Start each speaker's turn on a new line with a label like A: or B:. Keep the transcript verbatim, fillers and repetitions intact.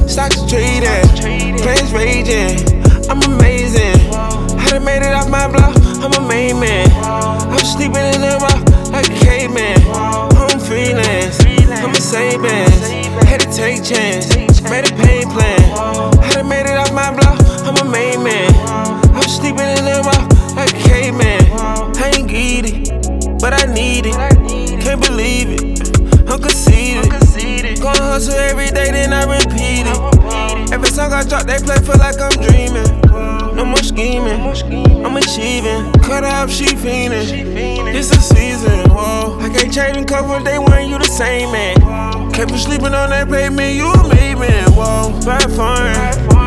A: Stocks trading, plans raging. I'm amazing. Had I made it off my block, I'm a main man. I'm sleeping in the rock like a caveman. I'm freelance, I'm a savings. Had to take chance, made a pay plan. Had I made it off my block, I'm a main man. I'm sleeping in the rock like a caveman. I ain't greedy, but I need it. Can't believe it, I'm conceited. Gonna hustle every day, then I repeat it. Every song I drop, they play, feel like I'm dreaming. No more scheming, I'm achieving. Cut out, she fiendin'. It's a season, whoa. I can't change them cover, they want you the same, man. Kept you sleeping on that pavement, you a maven, whoa. Bad fun.